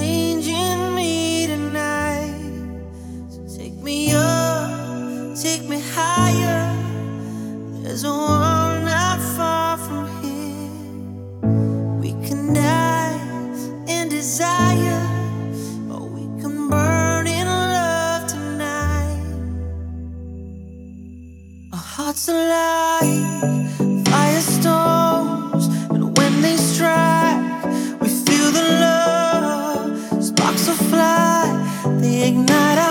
changing me tonight. So take me up, take me higher. There's a world not far from here. We can die in desire, or we can burn in love tonight. Our hearts alive, firestorms, and when they strike, we feel the love. Sparks will fly, they ignite our